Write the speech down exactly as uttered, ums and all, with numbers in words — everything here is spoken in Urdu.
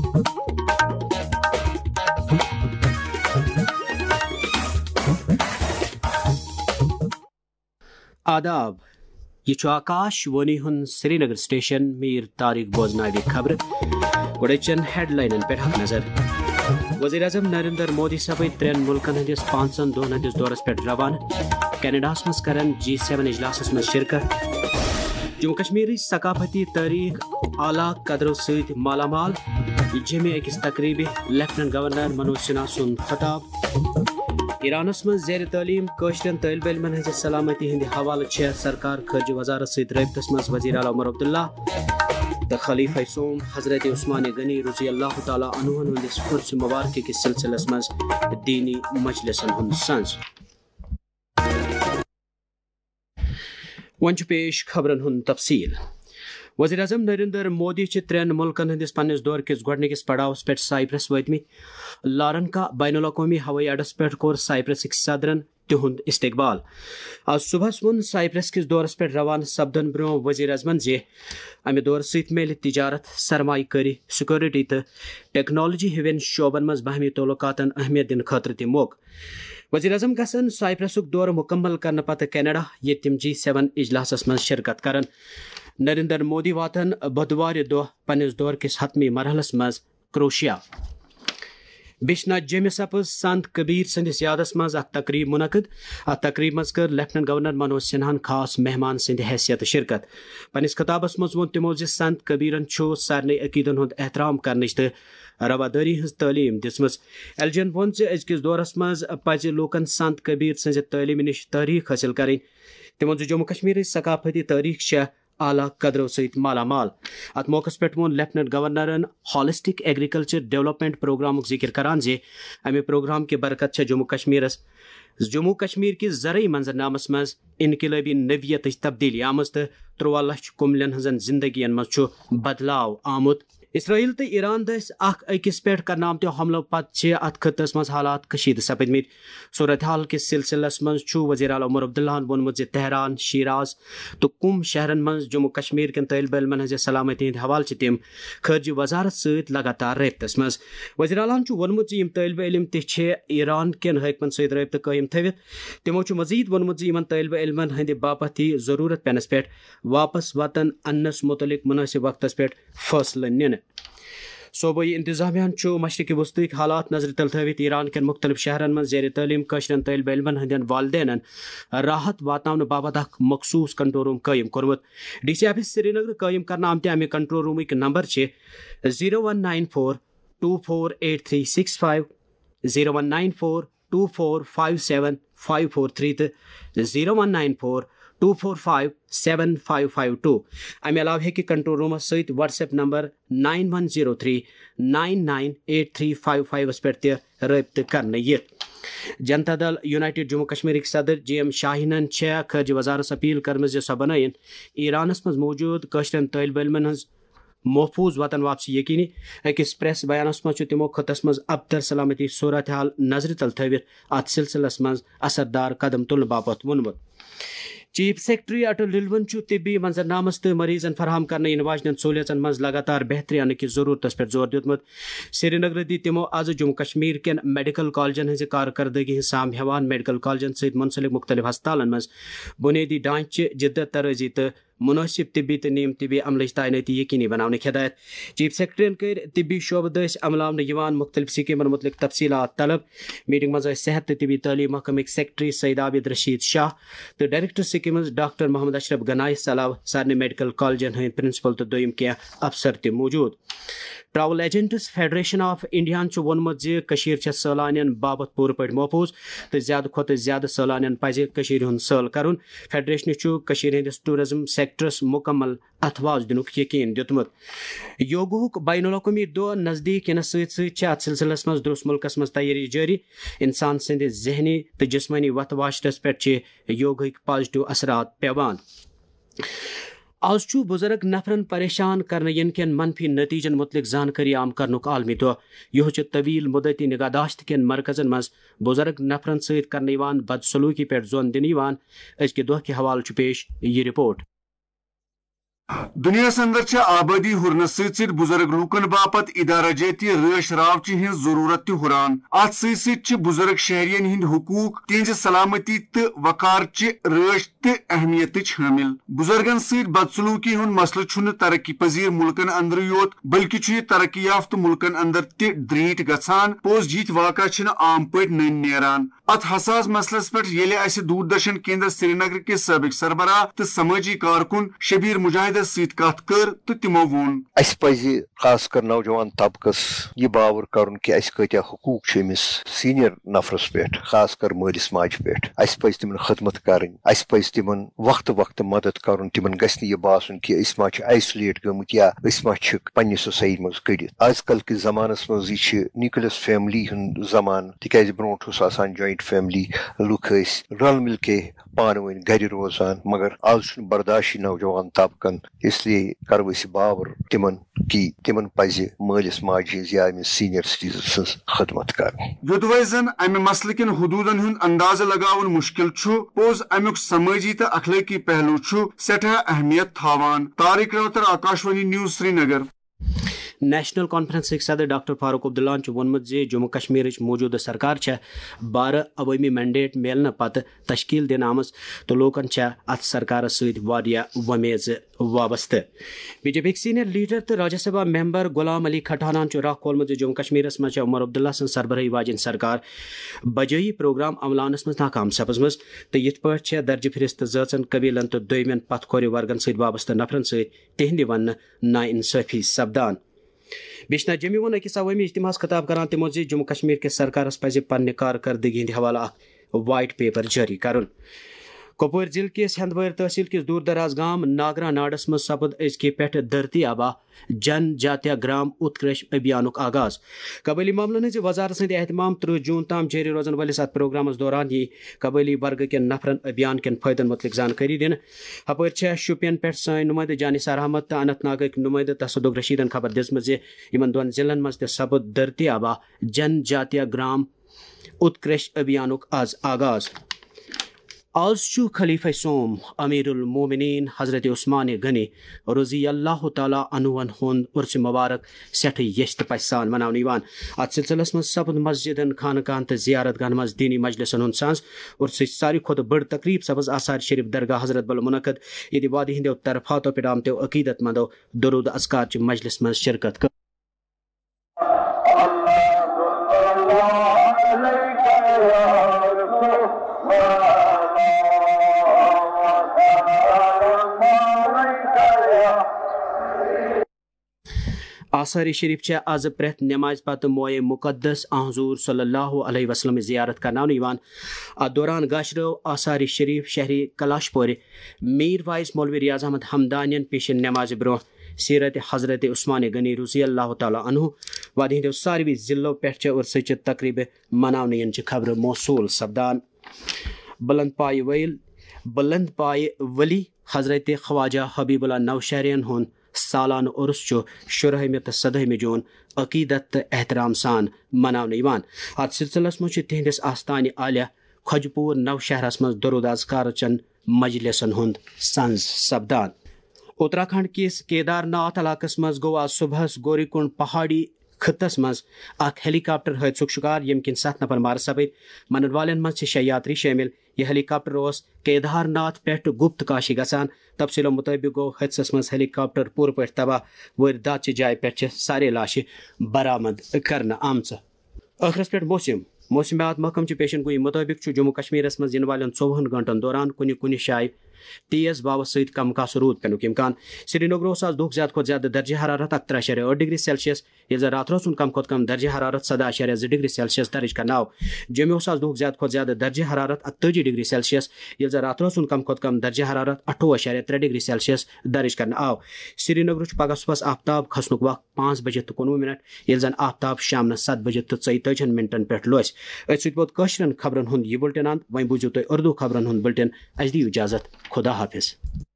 آداب، یہ آکاش وانی ہن سری نگر سٹیشن میر طارق بوزناوی خبر گوڑچن ہیڈ لائنن پہ حق نظر۔ وزیر اعظم نریندر مودی سپدۍ ترین ملکن ہندس پانچن دہن ہندس دورس پہ روانہ، کینیڈاس مز کرن جی سیون اجلاسس مز شرکت۔ جموں کشمیر ثقافتی تاریخ اعلیٰ قدرو ست مالا مال، جمع اکس تقریبی لیفٹنٹ گورنر منوج سنہا سند خطاب۔ ایرانس مز زیر تعلیم قشرن طالب علمن ہز سلامتی ہند حوالہ چھ سرکار خارجہ وزارت ست رابطس مز وزیر اعلیٰ عمر عبداللہ تو خلیفہ سوم حضرت عثمان غنی رضی اللہ تعالیٰ عنہ ہندس عرس مبارک کس سلسلس مز دینی مجلسن ہند سنز۔ ون پیش خبرن ہند تفصیل۔ وزیر اعظم نریندر مودی چھ ترین ملکن ہندس پنس دور کس گوڑنکس پڑاؤس پہ سائپرس واتم۔ لارن کا بین الاقوامی ہوئی اڈس پہ کور سائپرسک صدرن تہند استقبال۔ آج صبح ون سائپرس کس دورس پہ روانہ سپدن برو وزیر اعظمن زِ امہ دور ست میل تجارت، سرمایہ کاری، سیکورٹی تو ٹیکنالوجی ہِوین شعبن مز باہمی تعلقاتن اہمیت دن خاطر تہ موقع۔ وزیر اعظم گژھن سائپرسک دور مکمل کرنے پتہ کینیڈا، یہ تم جی سیون اجلاسس مز شرکت کرن۔ نریندر مودی واتن بدوار دہ پنس دور کس حتمی مرحلس مز کروشیا۔ بشناہ جمع سپز سنت کبیر سندس یادس مز اخ تقریب منعقد۔ ات تقریب مز کر لیفٹنٹ گورنر منوج سنہا خاص مہمان سند حیثیت شرکت۔ پنس خطابس مز وون تمو ز سنت کبیرن چھ سارے عقیدن ہند احترام کرنچ تو رواداری ہز تعلیم دژمژ۔ ایلجن وون ز ازکس دورس مز پز لوکن سنت کبیر سز تعلیم نش تاریخ حاصل کریں۔ تمو ز جموں کشمیر ثقافتی تاریخ چھ اعلیٰ قدرو ست مالا مال۔ ات موقع پہ وون لیفٹنٹ گورنرن ہالسٹک ایگریکلچر ڈیولپمنٹ پروگرامک ذکر کران زِ امہ پروگرام کی برکت چھ جموں کشمیرس جموں کشمیر کس زرعی منظرنامس مز انقلابی نوعیت تبدیلی آمز تو ترواہ لچھ کملن ہزن زندگین مز بدلاو آمت۔ اسرائیل تو ایران دس اخ اکس پہ کرنے آمت حملو پتہ ات خطس مز حالات کشید سپدمت۔ صورت حال کس سلسلس مز وزیر اعلیٰ عمر عبداللہ وونمت ز تہران، شیراز تو کم شہرن مز جموں کشمیر کن طالب علمن ہز سلامتی ہند حوالہ تم خارجہ وزارت ست لگاتار رابطس مز۔ وزیر اعلیٰ وونمت ز یم طالب علم تہ ایران کن حاکمن ست رابطہ قائم تھوت۔ تمو مزید وونمت ز یمن طالب علمن ہند باپت یہ ضرورت پینس پہ واپس وطن انس متعلق مناسب وقتس پہ فیصلہ نن۔ صوبائی انتظامیہ مشرقی وسطی حالات نظر تل تھوت ایران کن مختلف شہرن من زیر تعلیم قشرن طالب علمن ہندین والدینن راحت واتناؤن باپت اخ مخصوص کنٹرول روم قائم کورمت۔ D C office Srinagar قائم کرنے آمت امہ کنٹرول رومک نمبر چھ zero one nine four two four eight three six five, zero one nine four two four five seven five four three تو zero one nine four two four five seven five five two. امہ علاوہ ہیکہ کنٹرول رومس ست WhatsApp number nine one zero three nine nine eight three five five پہ تہ رابطہ کرنے یت۔ جنتا دل یونائٹڈ جموں کشمیرک صدر جی ایم شاہینن چھ خارجہ وزارت اپیل کرمز سہ بنائن ایرانس مز موجود قشرن طالب علمن ہز محفوظ وطن واپسی یقینی۔ اکس پریس بیانس مز تمو خطس مز ابتر سلامتی صورت حال نظر تل تھوت ات سلسلس مز اثردار قدم تلنے باپت وونمت۔ چیف سیکرٹری اٹل ڈلون طبی منظرنامس تو مریضن فراہم کرنے ین واجن سہولیتن مز لگاتار بہتری انہ کس ضرورتس پہ زور دیتمت۔ سری نگر دی تمو آز جموں کشمیر کن میڈیکل کالجن ہز کارکردگی ہز سام ہیوان میڈیکل کالجن ست منسلک مختلف ہسپتالن مز بنیادی ڈھانچہ جدت ترازی تو مناسب طبی تو نیم طبی عملچ تعیناتی یقینی بنانے ہدایت۔ چیف سیکرٹری کر طبی شعبہ دس عملاونہ یوان مختلف سکیمن متعلق تفصیلات طلب۔ میٹنگ مز صحت تو طبی تعلیم محکمک سیکرٹری سعید عابد رشید شاہ تو director schemes doctor Mohammad Ashraf گنائس علاوہ سارے میڈیکل کالجن ہند پرنسپل تو دویم کی افسر تہ موجود۔ Travel agents federation of India وونمت زِ سالانین باپت پور پہ محفوظ تو زیادہ کھت زیادہ سالانین پزِ ہند سال کرن۔ فیڈریشن ہندس ٹورزم سیکٹرس مکمل اتواز دنک یقین دیتمت۔ یوگہک بین الاقوامی دہ نزدیک ینس ست ست ات سلسلس مز درست ملکس مز تیاری جاری۔ انسان سند ذہنی تو جسمانی وتھ واشرس پہ یوگہک پازیٹو اثرات پیوان۔ آز چھُ بزرگ نفرن پریشان کرنے ین کن منفی نتیجن متعلق زانکاری عام کرنک عالمی دہ۔ یہ طویل مدتی نگہداشت کن مرکزن مز بزرگ نفرن ست کرنے بدسلوکی پہ زون دن ازکہ دہ کے حوالہ پیش یہ رپورٹ۔ دنیا اندر آبادی ہرنس ست ست بزرگ لوکن باپت ادارہ جاتی رش راوچہ ہز ضرورت تہ ہران ات ست ست بزرگ شہرین ہند حقوق تہذ سلامتی تو وقار چہ رش تہ اہمیت حامل بزرگن ست بدسلوکی ہند مسئلہ چھن ترقی پذیر ملکن اندر یوت بلکہ یہ ترقی یافتہ ملکن اندر تہ دریٹ گژھان پوز جیت واقع چھ عام پٲٹھۍ نن نیران ات حساس مسلس پہ ییٚلہِ اسہ دوردرشن کیندر سری نگر کس سابق سربراہ تو سماجی کارکن شبیر مجاہدس ست کت کر تو تمو وون اس پزِ خاص کر نوجوان طبقس یہ باور کرن کہ اس کتیا حقوق چھ امس سینئر نفرس پہ خاص کر مالس ماجہ پہ اس پزِ تمن خدمت کرن اس پزِ تمن وقت وقت مدد کرن تمن گژھِ نہٕ یہ باسن کہ اس ما چھ آئسولیٹ گمت یا اس ما چھ پننہِ سوسائٹی مز کڑتھ آج کل کس زمانس مز یہ نیوکلس فیملی ہند زمان تکیاز برونٹھ اوس آسان جوائنٹ فیملی لُکھ ٲسۍ رل مل کے پانہٕ ؤنۍ گرِ روزان مگر آز چھُنہٕ برداشی نوجوان طبقن اس لیے کرو أسۍ باور تمن کہ تمن پزِ مالس ماجہ ہنز یا أمس سینئر سٹیزن سٕنز خدمت کرٕنۍ یوٚدوے زن امہ مسلہٕ کٮ۪ن حدوٗدن ہُنٛد اندازٕ لگاوُن مشکل چھُ پوٚز امیُک سمٲجی تہٕ اخلٲقی پہلو چھُ سٮ۪ٹھاہ اہمیت تھاوان Tariq Rather Akashvani news Srinagar national کانفرنسک صدر ڈاکٹر فاروق عبداللہ وونمت زِ جموں کشمیر موجودہ سرکار بارہ عوامی مینڈیٹ میلنہ پتہ تشکیل دن آمز تو لوکن ات سرکار ست ومیز وابستہ B J P senior leader تو راجیہ سبھا ممبر غلام علی کھٹانان راہ کھولمت جموں کشمیر مز عمر عبداللہ سن سربراہی واجن سرکار بجائی پروگرام عملانس مز ناکام سپزمز تو یت پہ درجہ فہرست ذٲژن قبیلن تو دویمین پتھ کھورِ ورگن ست وابستہ نفرن ست تہندِ ون نا انصافی سپدان بشنا جمی وون أکس عوامی اجتماعس خطاب کران تمو زِ جموں کشمیر کس سرکارس پزِ پننہِ کارکردگی ہند حوالہ اخ وائٹ پیپر جاری کرن کپوور ضلع کس ہندوار تحصیل کس دور دراز گام ناگرا ناڈس مز سپد أزکہِ پٮ۪ٹھ دھرتی آبا جن جاتیہ گرام اتکرش ابھیانک آغاز قبٲلی معاملن ہز وزارت سند اہتمام ترہ جون تام جاری روزن ولس ات پروگرامس دوران یہ قبٲلی ورگہ کٮ۪ن نفرن ابھیان کٮ۪ن فٲیدن متعلق زانکٲری دن ہپٲرۍ شوپین پٮ۪ٹھ سٲنۍ نمائندٕ جانثار احمد تو اننت ناگٕکۍ نمائندٕ تصدق رشیدن خبر دِژمٕژ زِ یمن دۄن ضلعن منٛز تہِ سپُد دھرتی آبا جن جاتیہ گرام اتکرش ابھیانک آز آغاز آز چھُ خلیفہ سوم امیر المومنین حضرت عثمان غنی رضی اللہ تعالیٰ عنہن ہند عرس مبارک سٹھ یش تو پش سان مناونہٕ یوان ات سلسلس مز سپد مسجدن خانقاہن تو زیارت گاہن مز دینی مجلسن ہند سانز عرسٕچ ساروی کھۄتہٕ بٔڑ تقریب سپز آثار شریف درگاہ حضرت بل منعقد ییٚتہِ وادی ہندیو طرفاتو پٮ۪ٹھ آمتیو عقیدت مندو درود اذکار چہِ مجلس مز شرکت کٔر آثار شریف چھ آز پریت نماز پتہ موئے مقدس حضور صلی اللہ علیہ وسلم زیارت کرناونہٕ یوان ات دوران گاشرو آثار شریف شہری کلاش پورِ میر وائس مولوی ریاض احمد حمدانین پیشن نماز برونٛہہ سیرت حضرت عثمان غنی رضی اللہ تعالیٰ عنہ وادی ہندیو ساروی ضلعو پٮ۪ٹھ عرسٕچ تقریبہ مناونہٕ ین چھ خبر موصول سپدان بلند پایہ ویل بلند پایہ ولی حضرت خواجہ حبیب اللہ نوشہرین ہند سالانہ عرس شرہمہ تو سدہمہ جون عقیدت تو احترام سان مناونہٕ یوان ات سلسلس مز تہندس آستانہ عالیہ کھوجپور نوشہرس مز درود اذکار چن مجلسن ہند سنز سپدان اتراکھنڈ کس کیدار ناتھ علاقس مز گو آز صبح گوری کنڈ پہاڑی خطس مز اخ ہیلی کاپٹر حادثک شکار یم کن ست نفر مارٕ سپدۍ منن والن مز شے یاتری شامل یہ ہیلی کاپٹر اس کیدار ناتھ پٮ۪ٹھ گپت کاشی گژھان تفصیلو مطابق گو حادثس مز ہیلی کاپٹر پورٕ پٲٹھۍ تباہ وٲرۍدات چہِ جایہِ پٮ۪ٹھ چھِ سارے لاشہِ برآمد کرنہٕ آمژٕ ٲخرس پٮ۪ٹھ موسم موسمیات محکمہ چہِ پیشن گوئی مطابق چھُ جموں کشمیرس مز ین والٮ۪ن ژووُہن گنٹن دوران کُنہِ کُنہِ جایہِ تیز واو ست کم کاسہٕ روٗد پینُک امکان سری نگر اوس آز دُہُک زیادٕ کھۄتہٕ زیادٕ درجہ حرارت اکترہ اشاریہ ٲٹھ ڈگری سیلسیس ییٚلہِ زن راتھ روزُن کم کھۄتہٕ کم درجہ حرارت سدہ اشاریہ زٕ ڈگری سیلسیس درج کرنہٕ آو جوٚمہِ اوس آز دُہُک زیادٕ کھۄتہٕ زیادٕ درجہ حرارت اکتٲجی ڈگری سیلسیس ییٚلہِ زن راتھ روزُن کم کھۄتہٕ کم درجہ حرارت اٹھووُہ اشاریہ ترٛےٚ ڈگری سیلسیس درج کرنہٕ آو سری نگر چھُ پگہہ صبحس آفتاب کھسنُک وقت پانٛژھ بجے تہٕ کُنوُہ منٹ ییٚلہِ زن آفتاب شامنس ستھ بجے تہٕ ژۄیتٲجِہن منٹن پٮ۪ٹھ لوسہِ أتھۍ سۭتۍ ووت کٲشرٮ۪ن خبرن ہُنٛد یہِ بُلٹن انت وۄنۍ بوٗزِو تُہۍ اردو خبرن ہُنٛد بُلٹن اَسہِ دِیِو اجازت خدا حافظ.